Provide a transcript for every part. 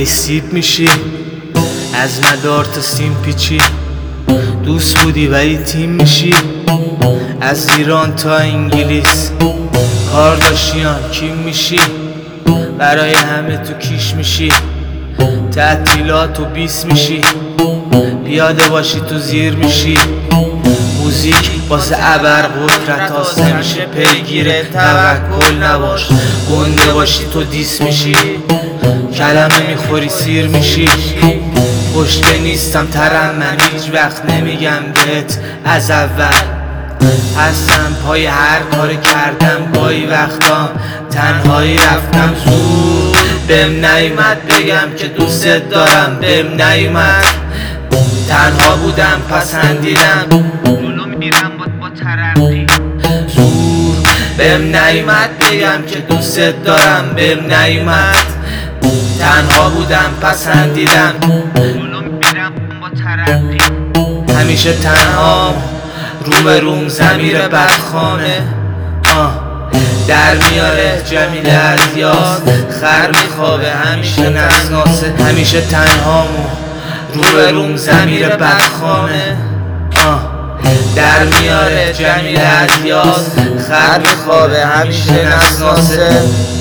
ولی سیب میشی. از مدار تا سیم پیچی، دوست بودی ولی تیم میشی. از ایران تا انگلیس کارداشیان کیم میشی. برای همه تو کیش میشی، تعطیلات و بیس میشی. پیاده باشی تو زیر میشی. موزیک واسه ابرقدرت هاست، نمیشه پیگیره توکل نباش. گنده باشی تو دیس میشی، کلمه میخوری سیر میشی. پشت نیستم ترم، من هیچ وقت نمیگم بهت از اول. هستم پای هر کار کردم، گاهی وقتا تنهایی رفتم. زور بهم نیومد بگم که دوست دارم، بهم نیومد. تنها بودم پسندیدم، جلو میرم با ترقی. زور بهم نیومد بگم که دوست دارم، بهم نیومد. تنها بودم پسندیدم، جلو میرم با ترقی. همیشه تنها رو به روم زمیر بدخانه در میاره جمیله از یاس. خر میخوابه همیشه نسناسه. همیشه تنهامو رو به روم زمیر بدخانه در میاره جمیله از یاس. خر میخوابه همیشه نسناسه.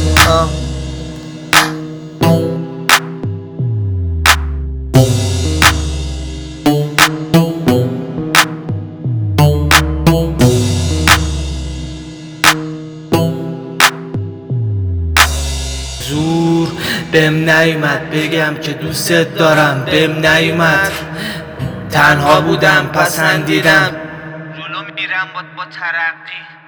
زور بهم نیومد بگم که دوست دارم، بهم نیومد. تنها بودم پسندیدم، جلو میرم با ترقی.